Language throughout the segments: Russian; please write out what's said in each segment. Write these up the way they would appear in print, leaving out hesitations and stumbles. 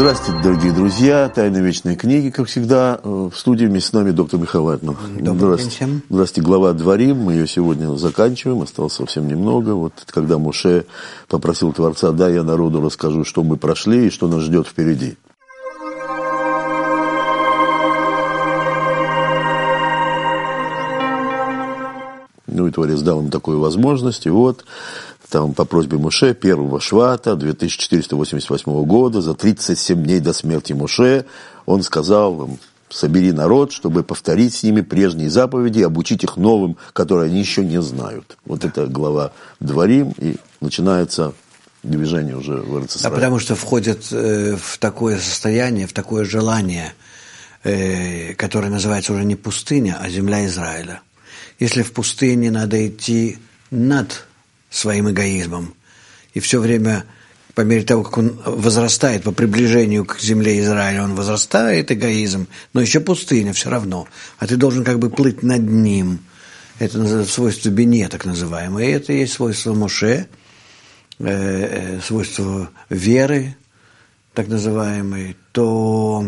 Здравствуйте, дорогие друзья. «Тайны вечной книги», как всегда, в студии вместе с нами доктор Михаил Вайтман. Здравствуйте, глава Дворим. Мы ее сегодня заканчиваем, осталось совсем немного. Вот когда Моше попросил Творца: да, я народу расскажу, что мы прошли и что нас ждет впереди. Ну и Творец дал им такую возможность, и вот там по просьбе Моше 1 Швата 2488 года, за 37 дней до смерти Моше, он сказал им: собери народ, чтобы повторить с ними прежние заповеди и обучить их новым, которые они еще не знают. Вот это глава Дворим, и начинается движение уже в Эрец Исраэль. Потому что входит в такое состояние, в такое желание, которое называется уже не пустыня, а земля Израиля. Если в пустыне надо идти над своим эгоизмом, и все время, по мере того, как он возрастает, по приближению к земле Израиля, он возрастает, эгоизм, но еще пустыня все равно, а ты должен как бы плыть над ним. Это называется свойство Бине, так называемое, и это и есть свойство Моше, свойство веры, так называемой, то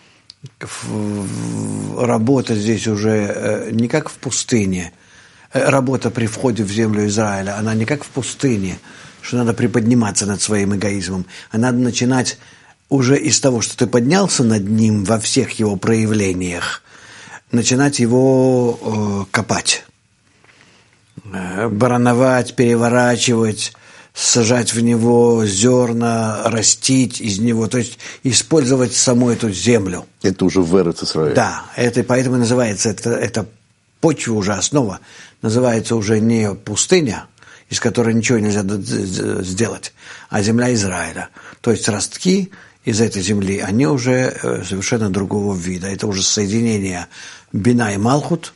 работа здесь уже не как в пустыне. Работа при входе в землю Израиля, она не как в пустыне, что надо приподниматься над своим эгоизмом, а надо начинать уже из того, что ты поднялся над ним во всех его проявлениях, начинать его копать, барановать, переворачивать, сажать в него зерна, растить из него, то есть использовать саму эту землю. Это уже в Эрец Исраэль. Да, это поэтому называется это почва уже, основа, называется уже не пустыня, из которой ничего нельзя сделать, а земля Израиля. То есть ростки из этой земли, они уже совершенно другого вида. Это уже соединение Бина и Малхут,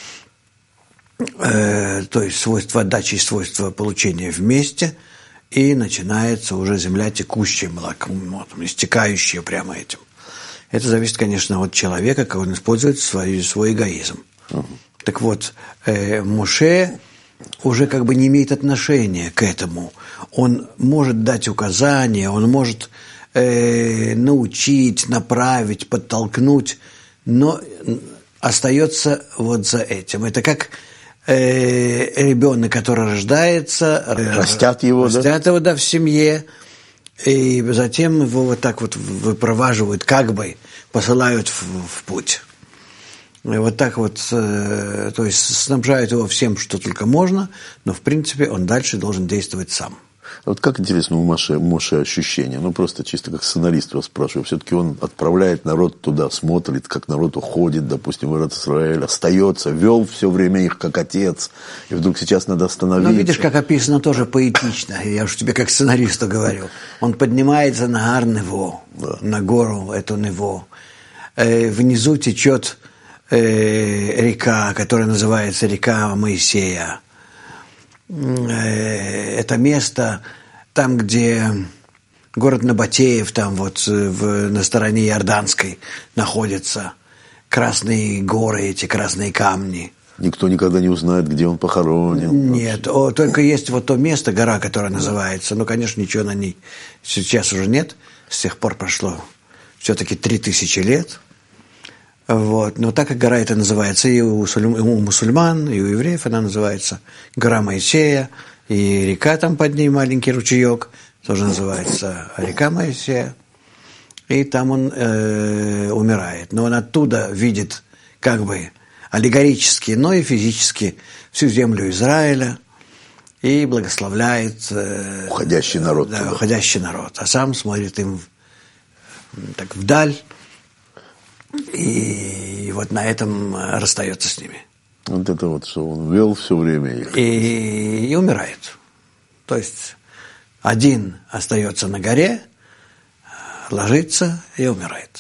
то есть свойства отдачи и свойства получения вместе, и начинается уже земля, текущая молоком, истекающая прямо этим. Это зависит, конечно, от человека, как он использует свой эгоизм. Так вот, Моше уже как бы не имеет отношения к этому. Он может дать указания, он может научить, направить, подтолкнуть, но остается вот за этим. Это как ребенок, который рождается, растят его, да, в семье, и затем его вот так вот выпроваживают, как бы посылают в путь. И вот так вот, то есть снабжают его всем, что только можно, но в принципе он дальше должен действовать сам. Вот как интересно у Моше ощущение, ну просто чисто как сценарист вас спрашиваю, все-таки он отправляет народ туда, смотрит, как народ уходит, допустим, в Эрец Исраэль, остается, вел все время их как отец, и вдруг сейчас надо остановиться. Ну, видишь, как описано тоже поэтично, я уж тебе как сценаристу говорю. Он поднимается на гар Нево, да, на гору эту Нево, внизу течет река, которая называется река Моисея. Это место, там, где город Набатеев, там вот на стороне Иорданской находится, красные горы, эти красные камни. Никто никогда не узнает, где он похоронен. Нет, только есть вот то место, гора, которая называется, ну, конечно, ничего на ней сейчас уже нет, с тех пор прошло все-таки 3000 лет. Вот. Но так как гора эта называется и у мусульман, и у евреев, она называется гора Моисея, и река там под ней, маленький ручеек, тоже называется река Моисея, и там он умирает. Но он оттуда видит как бы аллегорически, но и физически всю землю Израиля и благословляет уходящий народ. Да, уходящий народ. А сам смотрит им так вдаль, и вот на этом расстается с ними. Вот это вот, что он вел все время их. И умирает. То есть один остается на горе, ложится и умирает.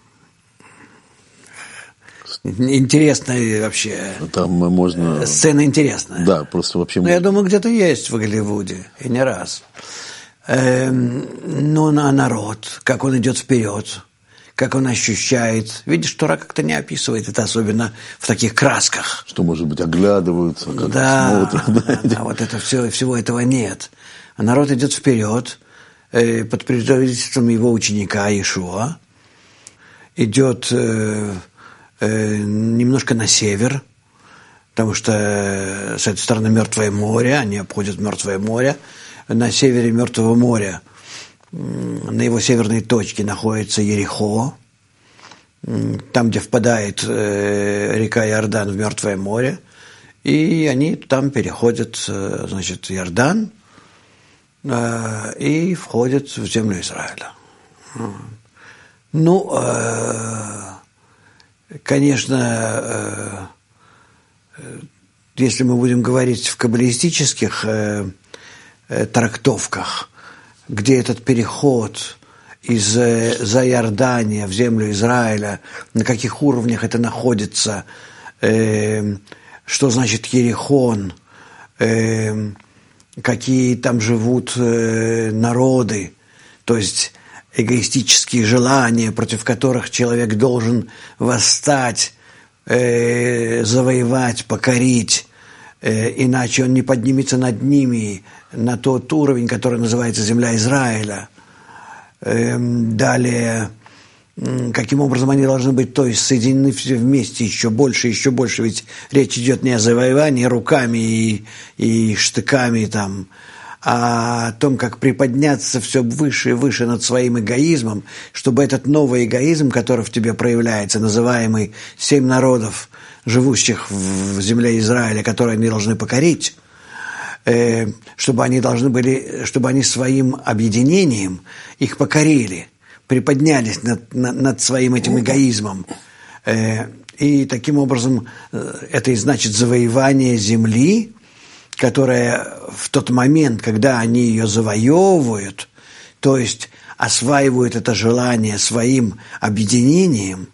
Интересная вообще. Там можно... Сцена интересная. Да, просто вообще... Но я думаю, где-то есть в Голливуде, и не раз. Но на народ, как он идет вперед, как он ощущает. Видишь, Тора как-то не описывает это, особенно в таких красках. Что, может быть, оглядываются, как да, смотрят. Да, вот это всего этого нет. А народ идет вперед, под предводительством его ученика Иешуа, идет немножко на север, потому что с этой стороны Мертвое море, они обходят Мертвое море. На севере Мертвого моря, на его северной точке, находится Ерихо, там, где впадает река Иордан в Мертвое море. И они там переходят, значит, Иордан и входят в землю Израиля. Ну, конечно, если мы будем говорить в каббалистических трактовках, где этот переход из-за Иордания в землю Израиля, на каких уровнях это находится, что значит Ерихон, какие там живут народы, то есть эгоистические желания, против которых человек должен восстать, завоевать, покорить, иначе он не поднимется над ними на тот уровень, который называется земля Израиля. Далее, каким образом они должны быть, то есть соединены все вместе еще больше, ведь речь идет не о завоевании руками и штыками там, а о том, как приподняться все выше и выше над своим эгоизмом, чтобы этот новый эгоизм, который в тебе проявляется, называемый 7 народов, живущих в земле Израиля, которые они должны покорить, чтобы они своим объединением их покорили, приподнялись над своим этим эгоизмом. И таким образом это и значит завоевание земли, которая в тот момент, когда они ее завоевывают, то есть осваивают это желание своим объединением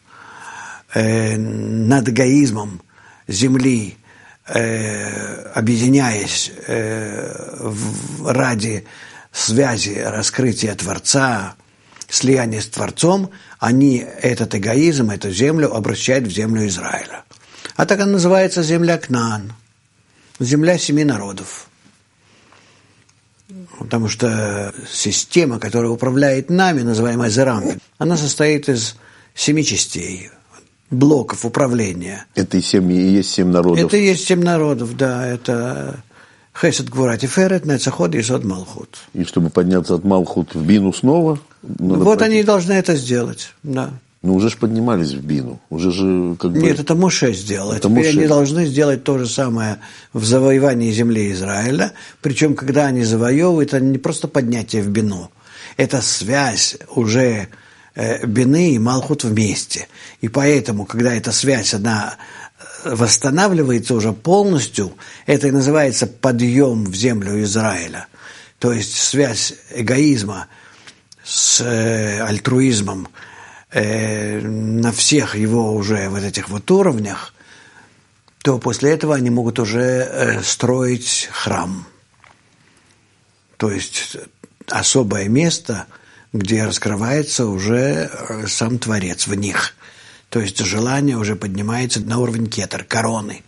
над эгоизмом земли, объединяясь ради связи, раскрытия Творца, слияния с Творцом, они этот эгоизм, эту землю обращают в землю Израиля. А так она называется земля Кнаан, земля 7 народов. Потому что система, которая управляет нами, называемая Зерампи, она состоит из 7 частей, блоков управления. Это и есть 7 народов? Это и есть 7 народов, да. Это Хесед, Гвура, Тиферет, Нецаход, Есод, Малхут. И чтобы подняться от Малхут в Бину снова? Вот они и должны это сделать, да. Ну, уже же поднимались в Бину. Уже же как бы... Нет, это Моше сделал. Это Теперь Моше. Они должны сделать то же самое в завоевании земли Израиля. Причем, когда они завоевывают, это не просто поднятие в Бину. Это связь уже Бины и Малхут вместе. И поэтому, когда эта связь, она восстанавливается уже полностью, это и называется подъем в землю Израиля. То есть связь эгоизма с альтруизмом на всех его уже вот этих вот уровнях, то после этого они могут уже строить храм. То есть особое место, где раскрывается уже сам Творец в них. То есть желание уже поднимается на уровень кетер, короны.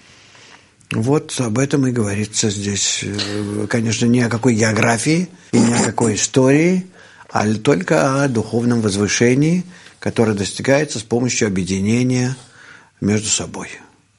Вот об этом и говорится здесь. Конечно, ни о какой географии и ни о какой истории, а только о духовном возвышении, которое достигается с помощью объединения между собой.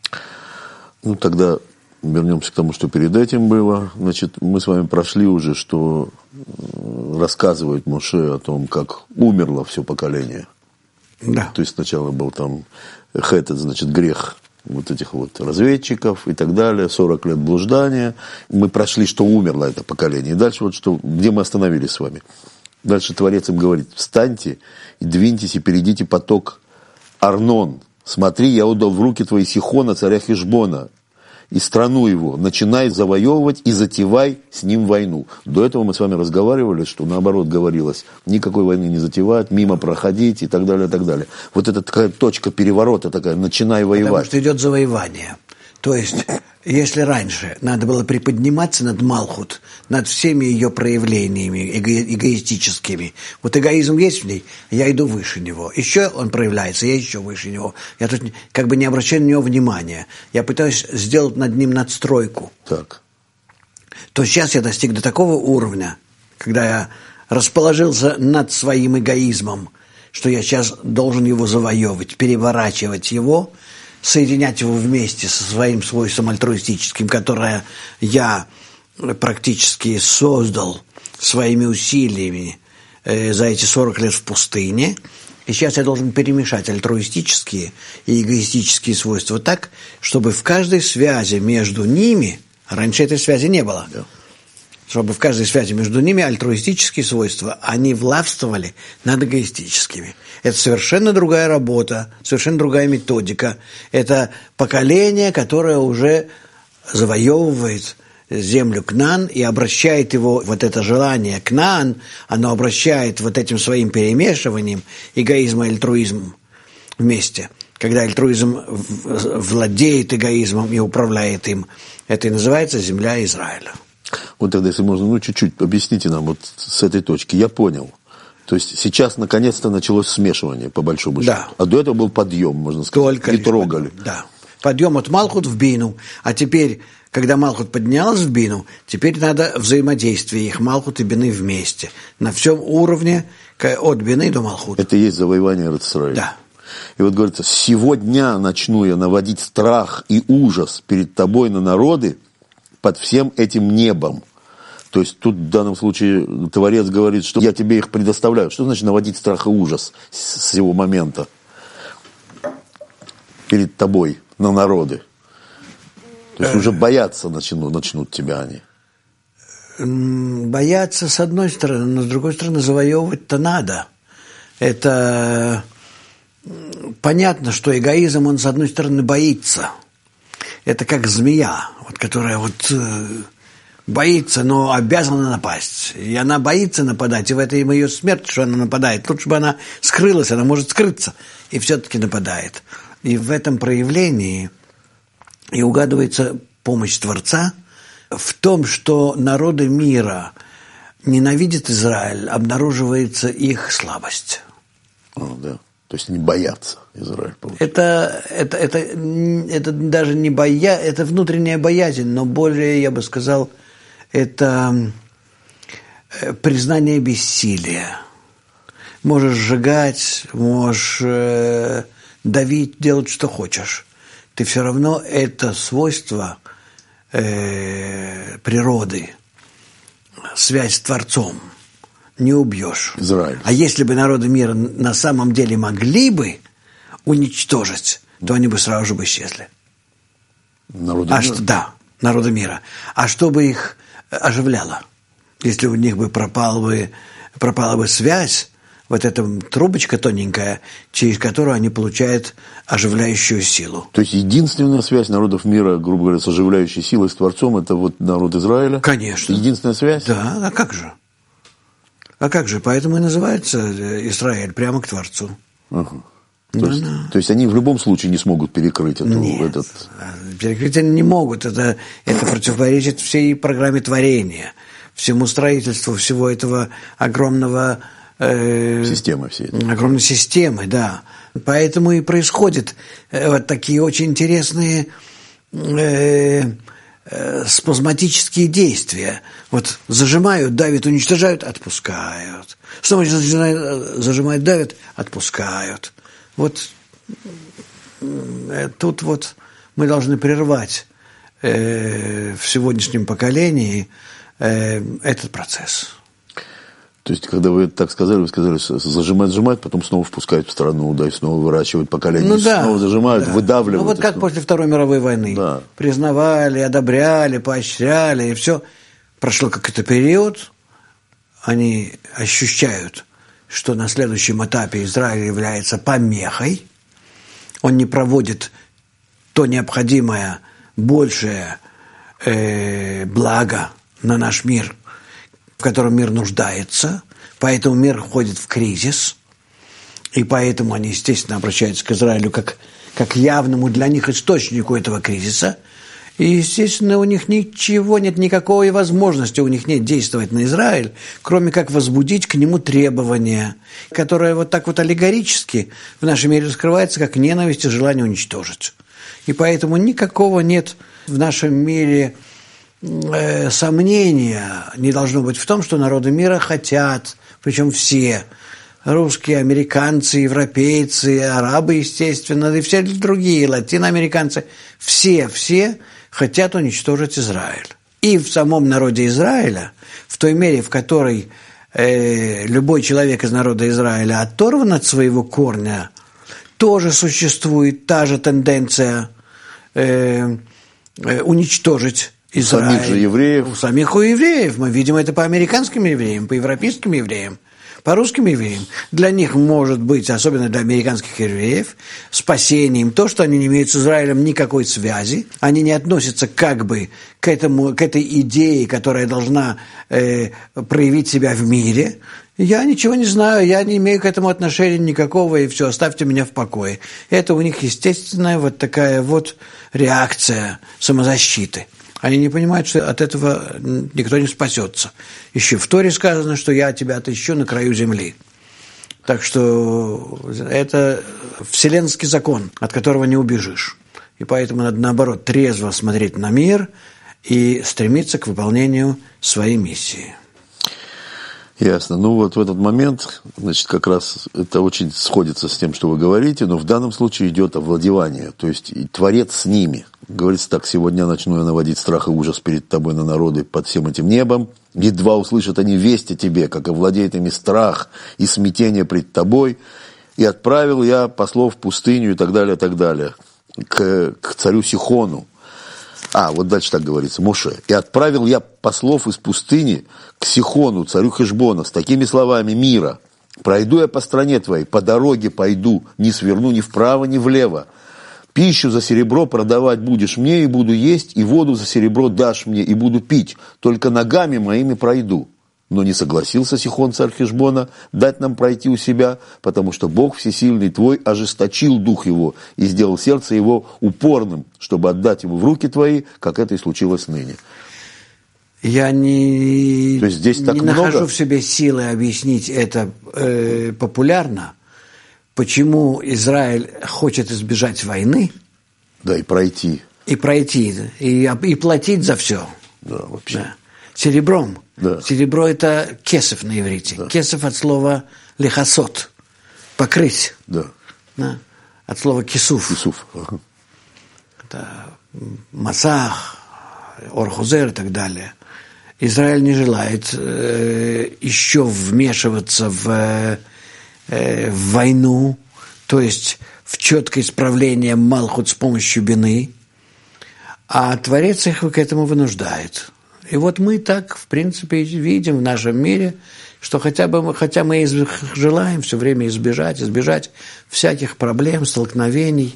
Ну, тогда вернемся к тому, что перед этим было. Значит, мы с вами прошли уже, что рассказывает Моше о том, как умерло все поколение. Да. То есть сначала был там хет, значит, грех вот этих вот разведчиков и так далее, 40 лет блуждания. Мы прошли, что умерло это поколение. И дальше вот что, где мы остановились с вами. Дальше Творец им говорит: встаньте и двиньтесь и перейдите поток Арнон. Смотри, я отдал в руки твои Сихона, царя Хешбона, и страну его. Начинай завоевывать и затевай с ним войну. До этого мы с вами разговаривали, что наоборот говорилось: никакой войны не затевать, мимо проходить и так далее, и так далее. Вот это такая точка переворота такая: начинай воевать. Потому что идет завоевание. То есть, если раньше надо было приподниматься над Малхут, над всеми ее проявлениями эгоистическими, вот эгоизм есть в ней, я иду выше него. Еще он проявляется, я еще выше него. Я тут как бы не обращаю на него внимания. Я пытаюсь сделать над ним надстройку. Так. То сейчас я достиг до такого уровня, когда я расположился над своим эгоизмом, что я сейчас должен его завоевывать, переворачивать его, соединять его вместе со своим свойством альтруистическим, которое я практически создал своими усилиями за эти 40 лет в пустыне. И сейчас я должен перемешать альтруистические и эгоистические свойства так, чтобы в каждой связи между ними, раньше этой связи не было, чтобы в каждой связи между ними альтруистические свойства, они властвовали над эгоистическими. Это совершенно другая работа, совершенно другая методика. Это поколение, которое уже завоевывает землю Кнаан и обращает его, вот это желание Кнаан, оно обращает вот этим своим перемешиванием эгоизма и альтруизм вместе. Когда альтруизм владеет эгоизмом и управляет им, это и называется земля Израиля. Вот тогда, если можно, чуть-чуть объясните нам вот с этой точки. Я понял. То есть сейчас наконец-то началось смешивание, по большому счету. Да. А до этого был подъем, можно сказать. Только и трогали. Подъем, да. Подъем от Малхут в Бину. А теперь, когда Малхут поднялась в Бину, теперь надо взаимодействие их Малхут и Бины вместе. На всем уровне, от Бины до Малхут. Это и есть завоевание Эрец-Исраэля. Да. И вот говорится, сегодня начну я наводить страх и ужас перед тобой на народы под всем этим небом. То есть тут в данном случае Творец говорит, что я тебе их предоставляю. Что значит наводить страх и ужас с сего момента перед тобой на народы? То есть уже бояться начнут тебя они. Бояться с одной стороны, но с другой стороны завоевывать-то надо. Это понятно, что эгоизм, он с одной стороны боится. Это как змея, которая боится, но обязана напасть. И она боится нападать, и в этом ее смерть, что она нападает. Лучше бы она скрылась, она может скрыться, и все-таки нападает. И в этом проявлении и угадывается помощь Творца в том, что народы мира ненавидят Израиль, обнаруживается их слабость. Да. То есть они боятся Израиль. Получается. Это даже не боязнь, это внутренняя боязнь, но более, я бы сказал, это признание бессилия. Можешь сжигать, можешь давить, делать, что хочешь. Ты все равно это свойство природы, связь с Творцом не убьешь. Израиль. А если бы народы мира на самом деле могли бы уничтожить, то они бы сразу же бы исчезли. Народы мира? Да, народы мира. А что бы их оживляло? Если у них бы пропала бы связь, вот эта трубочка тоненькая, через которую они получают оживляющую силу. То есть единственная связь народов мира, грубо говоря, с оживляющей силой, с Творцом, это вот народ Израиля? Конечно. Единственная связь? Да, а как же? Поэтому и называется Израиль прямо к Творцу. Ага. То есть они в любом случае не смогут перекрыть этот... Перекрыть они не могут. Это противоречит всей программе творения, всему строительству всего этого огромного... Системы всей. Огромной системы, да. Поэтому и происходят вот такие очень интересные спазматические действия. Вот зажимают, давят, уничтожают, отпускают. Снова зажимают, давят, отпускают. Вот тут вот мы должны прервать в сегодняшнем поколении этот процесс. То есть, когда вы так сказали, вы сказали, зажимать, потом снова впускают в страну, да, и снова выращивают поколение, снова зажимают, выдавливают. Ну, вот как после Второй мировой войны. Да. Признавали, одобряли, поощряли, и все. Прошло какой-то период, они ощущают, что на следующем этапе Израиль является помехой, он не проводит то необходимое, большее благо на наш мир, в котором мир нуждается, поэтому мир входит в кризис, и поэтому они, естественно, обращаются к Израилю как явному для них источнику этого кризиса, и, естественно, у них ничего нет, никакой возможности у них нет действовать на Израиль, кроме как возбудить к нему требования, которое вот так вот аллегорически в нашем мире раскрывается как ненависть и желание уничтожить. И поэтому никакого нет в нашем мире сомнения не должно быть в том, что народы мира хотят причем все, русские, американцы, европейцы, арабы, естественно, и все другие, латиноамериканцы, все хотят уничтожить Израиль. И в самом народе Израиля, в той мере, в которой любой человек из народа Израиля оторван от своего корня, тоже существует та же тенденция уничтожить Израиль. У самих же евреев. У самих у евреев. Мы видим это по американским евреям, по европейским евреям, по русским евреям. Для них может быть, особенно для американских евреев, спасением то, что они не имеют с Израилем никакой связи, они не относятся как бы к этой идее, которая должна проявить себя в мире. Я ничего не знаю, я не имею к этому отношения никакого, и все, оставьте меня в покое. Это у них естественная вот такая вот реакция самозащиты. Они не понимают, что от этого никто не спасется. Еще в Торе сказано, что я тебя отыщу на краю земли. Так что это вселенский закон, от которого не убежишь. И поэтому надо, наоборот, трезво смотреть на мир и стремиться к выполнению своей миссии. Ясно. Ну вот в этот момент, значит, как раз это очень сходится с тем, что вы говорите, но в данном случае идет овладевание, то есть и Творец с ними. Говорится так: сегодня начну я наводить страх и ужас перед тобой на народы под всем этим небом. Едва услышат они весть о тебе, как овладеет ими страх и смятение пред тобой. И отправил я послов в пустыню и так далее, к царю Сихону. Вот дальше так говорится, Моше. «И отправил я послов из пустыни к Сихону, царю Хешбона, с такими словами мира. Пройду я по стране твоей, по дороге пойду, не сверну ни вправо, ни влево. Пищу за серебро продавать будешь мне, и буду есть, и воду за серебро дашь мне, и буду пить. Только ногами моими пройду». Но не согласился Сихон, царь Хешбона, дать нам пройти у себя, потому что Бог Всесильный твой ожесточил дух его и сделал сердце его упорным, чтобы отдать его в руки твои, как это и случилось ныне. Я не много? нахожу в себе силы объяснить это популярно, почему Израиль хочет избежать войны. Да, и пройти. И платить за все. Да, вообще. Да. Серебром. Да. Серебро – это кесев на иврите. Да. Кесев от слова лехасот – покрыть. Да. Да. От слова кисуф. Кисуф. Это масах, орхузер и так далее. Израиль не желает еще вмешиваться в войну, то есть в четкое исправление Малхут с помощью бины, а Творец их к этому вынуждает. И вот мы так, в принципе, видим в нашем мире, что хотя мы желаем все время избежать всяких проблем, столкновений,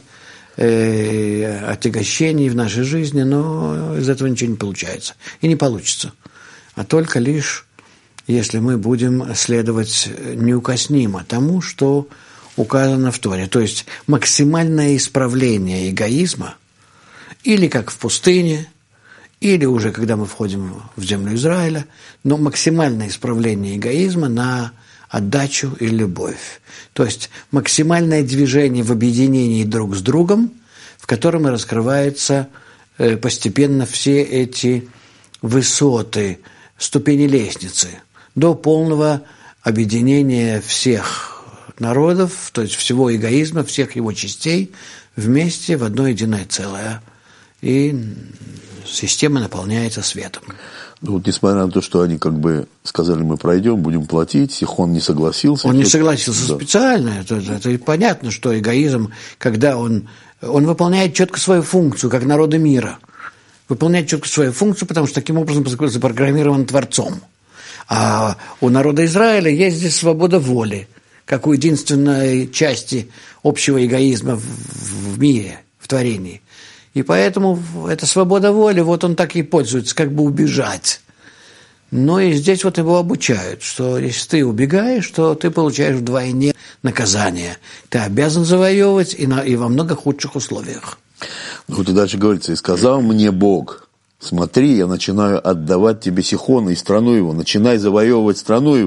отягощений в нашей жизни, но из этого ничего не получается. И не получится. А только лишь, если мы будем следовать неукоснимо тому, что указано в Торе. То есть максимальное исправление эгоизма, или как в пустыне, или уже когда мы входим в землю Израиля, но максимальное исправление эгоизма на отдачу и любовь. То есть максимальное движение в объединении друг с другом, в котором и раскрываются постепенно все эти высоты, ступени лестницы, до полного объединения всех народов, то есть всего эгоизма, всех его частей вместе в одно единое целое. И система наполняется светом. Ну, вот несмотря на то, что они как бы сказали, мы пройдем, будем платить, Сихон не согласился. Он не согласился специально. Это понятно, что эгоизм, когда он выполняет четко свою функцию, как народы мира. Выполняет четко свою функцию, потому что таким образом запрограммирован Творцом. А у народа Израиля есть здесь свобода воли, как у единственной части общего эгоизма в мире, в творении. И поэтому эта свобода воли, вот он так и пользуется, как бы убежать. Но и здесь вот его обучают, что если ты убегаешь, то ты получаешь вдвойне наказание. Ты обязан завоевывать и во много худших условиях. Ну, вот и дальше говорится: «И сказал мне Бог, смотри, я начинаю отдавать тебе Сихона и страну его, начинай завоевывать страну его,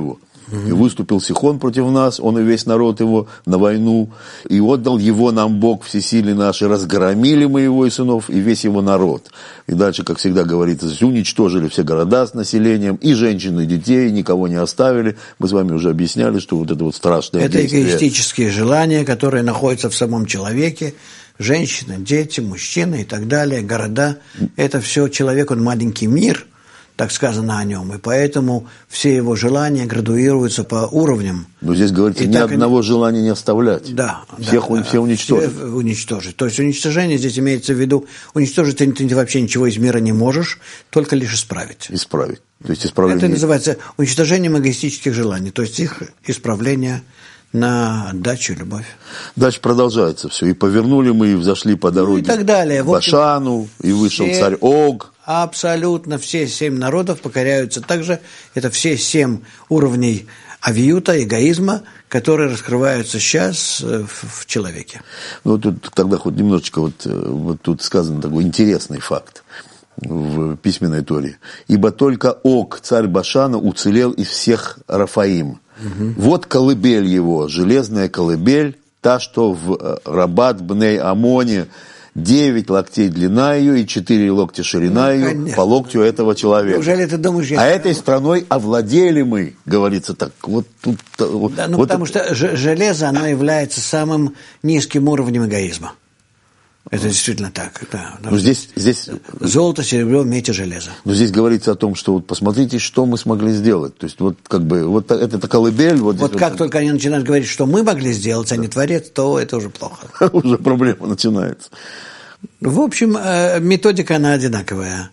И выступил Сихон против нас, он и весь народ его, на войну. И отдал его нам Бог всесильный наш, и разгромили мы его и сынов, и весь его народ. И дальше, как всегда говорится, уничтожили все города с населением, и женщин, и детей, никого не оставили. Мы с вами уже объясняли, что вот это вот страшное действие. Это эгоистические желания, которые находятся в самом человеке. Женщины, дети, мужчины и так далее, города. Это все человек, он маленький мир, так сказано о нем, и поэтому все его желания градуируются по уровням. Но здесь говорится, ни одного желания не оставлять. Да. Все уничтожить. Все уничтожить. То есть уничтожение здесь имеется в виду, уничтожить ты вообще ничего из мира не можешь, только лишь исправить. Исправить. То есть исправление. Это называется уничтожением эгоистических желаний, то есть их исправление на отдачу и любовь. Дальше продолжается все. И повернули мы, и взошли по дороге и так далее. к Башану, и вышел царь Ог. Абсолютно все 7 народов покоряются также. Это все 7 уровней авиюта, эгоизма, которые раскрываются сейчас в человеке. Ну, тут тогда хоть немножечко, вот тут сказан такой интересный факт в письменной Торе. «Ибо только Ог, царь Башана, уцелел из всех Рафаим. Вот колыбель его, железная колыбель, та, что в Рабат Бней Амоне, 9 локтей длина ее и 4 локтя ширина ее, конечно, по локтю этого человека». Неужели ты думаешь, этой страной овладели мы, говорится так. Вот тут, да, ну, вот потому что железо, оно является самым низким уровнем эгоизма. Это действительно так, да. Но здесь... Золото, серебро, медь и железо. Но здесь говорится о том, что вот посмотрите, что мы смогли сделать. То есть вот как бы вот это колыбель. Вот как только они начинают говорить, что мы могли сделать, а не творец, то это уже плохо. Уже проблема начинается. В общем, методика, она одинаковая.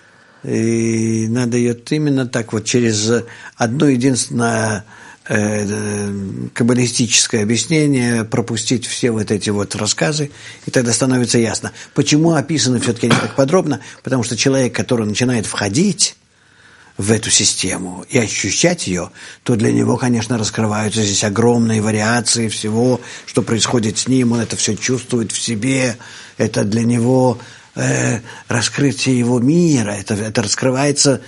И надо ее именно так вот через одно единственное каббалистическое объяснение пропустить все вот эти вот рассказы, и тогда становится ясно, почему описано все-таки не так подробно, потому что человек, который начинает входить в эту систему и ощущать ее, то для него, конечно, раскрываются здесь огромные вариации всего, что происходит с ним, он это все чувствует в себе, это для него раскрытие его мира, это раскрывается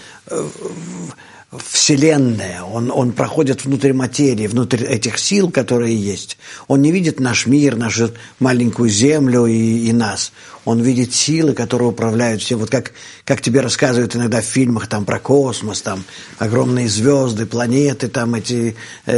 Вселенная, он проходит внутрь материи, внутрь этих сил, которые есть. Он не видит наш мир, нашу маленькую землю и нас. Он видит силы, которые управляют все. Вот как тебе рассказывают иногда в фильмах там, про космос, там огромные звезды, планеты, там эти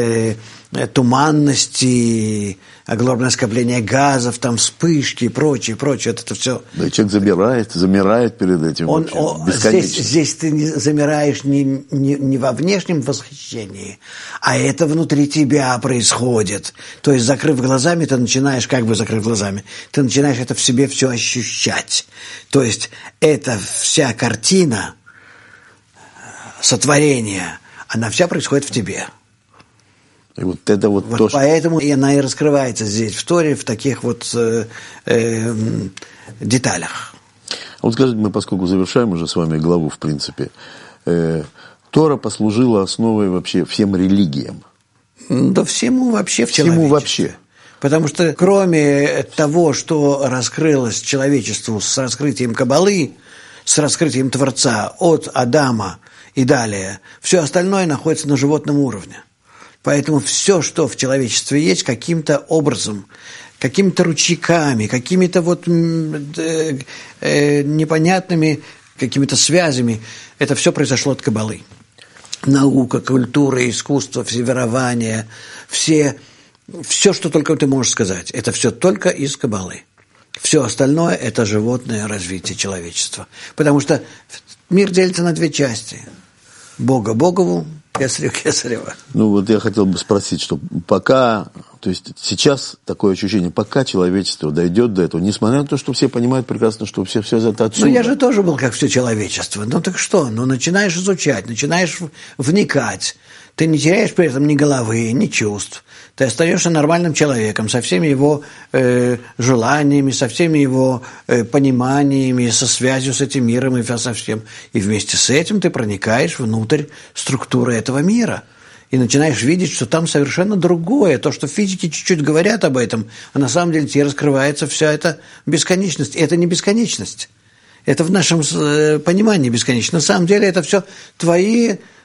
туманности, огромное скопление газов, там вспышки и прочее. Вот это все. Да, и человек замирает перед этим. Здесь ты не замираешь не во внешнем восхищении, а это внутри тебя происходит. То есть, закрыв глазами, ты начинаешь, ты начинаешь это в себе все ощущать. То есть, эта вся картина сотворения, она вся происходит в тебе. И вот это вот то, поэтому она и раскрывается здесь в Торе в таких вот деталях. Вот скажите, мы поскольку завершаем уже с вами главу, в принципе, Тора послужила основой вообще всем религиям. Да всему вообще в человечестве. Всему вообще. Потому что кроме того, что раскрылось человечеству с раскрытием Каббалы, с раскрытием Творца от Адама и далее, все остальное находится на животном уровне. Поэтому все, что в человечестве есть, каким-то образом, какими-то ручейками, какими-то вот непонятными какими-то связями, это все произошло от Каббалы. Наука, культура, искусство, все верования, все, что только ты можешь сказать, это все только из Каббалы. Все остальное – это животное развитие человечества. Потому что мир делится на 2 части. Бога Богову, Кесарю Кесарева. Ну, вот я хотел бы спросить, что пока, то есть сейчас такое ощущение, пока человечество дойдет до этого, несмотря на то, что все понимают прекрасно, что все это отсюда. Ну, я же тоже был как все человечество. Ну, так что? Ну, начинаешь изучать, начинаешь вникать. Ты не теряешь при этом ни головы, ни чувств. Ты остаешься нормальным человеком со всеми его желаниями, со всеми его пониманиями, со связью с этим миром и со всем. И вместе с этим ты проникаешь внутрь структуры этого мира. И начинаешь видеть, что там совершенно другое. То, что физики чуть-чуть говорят об этом, а на самом деле тебе раскрывается вся эта бесконечность. И это не бесконечность. Это в нашем понимании бесконечно. На самом деле это все твои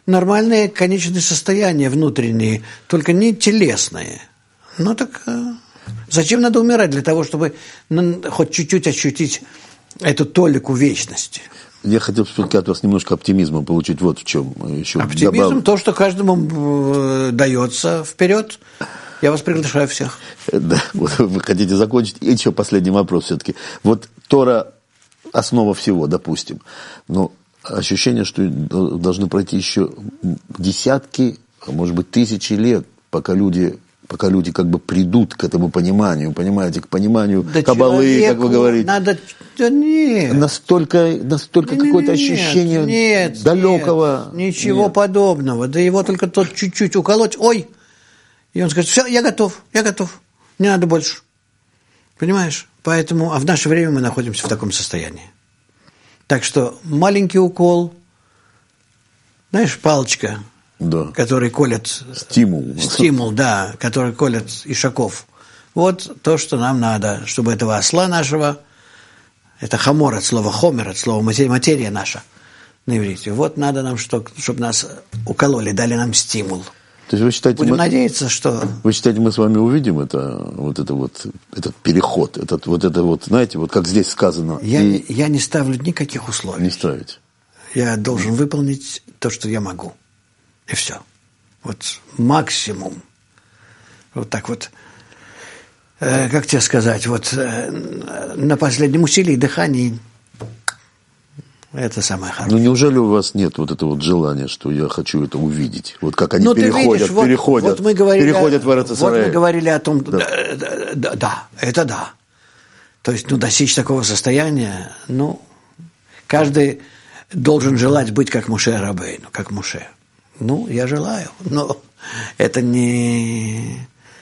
нормальные конечные состояния внутренние, только не телесные. Ну так зачем надо умирать? Для того, чтобы хоть чуть-чуть ощутить эту толику вечности. Я хотел все-таки от вас немножко оптимизма получить. Вот в чем еще. Оптимизм, то, что каждому дается вперед. Я вас приглашаю всех. Да, вот вы хотите закончить. И еще последний вопрос все-таки. Вот Тора – основа всего, допустим. Но ощущение, что должны пройти еще десятки, а может быть тысячи лет, пока люди как бы придут к этому пониманию, понимаете, к пониманию каббалы, как вы говорите. Надо... Да нет. Настолько какое-то ощущение далекого. Ничего подобного. Да его только тот чуть-чуть уколоть. Ой! И он скажет, все, я готов. Не надо больше. Понимаешь? Поэтому, а в наше время мы находимся в таком состоянии. Так что маленький укол, знаешь, палочка, да. Который колет... Стимул, да, который колет ишаков. Вот то, что нам надо, чтобы этого осла нашего, это хамор от слова хомер, от слова материя наша на иврите. Вот надо нам, чтобы нас укололи, дали нам стимул. То есть вы считаете, будем надеяться, что... Вы считаете, мы с вами увидим этот переход, знаете, вот как здесь сказано? Я не ставлю никаких условий. Не ставите? Я должен выполнить то, что я могу. И все. Вот максимум. Вот так вот. Как тебе сказать, вот на последнем усилии дыхания это самое хорошее. Ну, неужели у вас нет вот этого желания, что я хочу это увидеть? Вот как они переходят в Эрец Исраэль. Вот мы говорили о том, да, это да. То есть, достичь такого состояния, каждый должен желать быть как Моше Рабейну, как Моше. Я желаю, но это не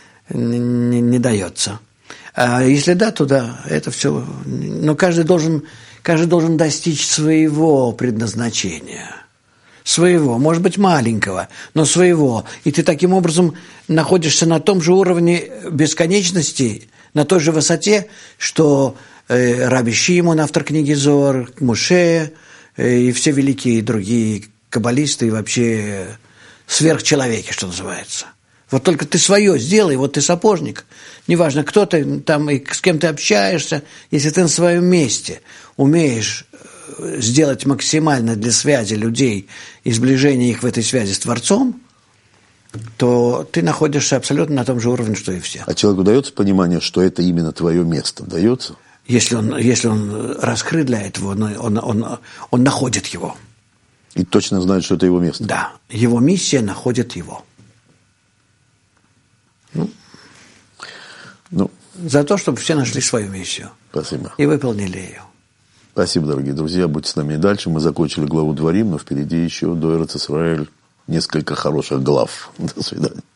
дается. А если да, то да, это все. Но каждый должен достичь своего предназначения. Своего, может быть, маленького, но своего. И ты таким образом находишься на том же уровне бесконечности, на той же высоте, что Раби Шимон, автор книги Зоар, Моше и все великие другие каббалисты и вообще сверхчеловеки, что называется. Вот только ты свое сделай, вот ты сапожник. Неважно, кто ты там и с кем ты общаешься, если ты на своем месте умеешь сделать максимально для связи людей и сближения их в этой связи с Творцом, то ты находишься абсолютно на том же уровне, что и все. А человеку дается понимание, что это именно твое место? Дается? Если он раскрыт для этого, он находит его. И точно знает, что это его место. Да, его миссия находит его. За то, чтобы все нашли свою миссию. Спасибо. И выполнили ее. Спасибо, дорогие друзья. Будьте с нами и дальше. Мы закончили главу Дворим, но впереди еще до Эрец Исраэль несколько хороших глав. До свидания.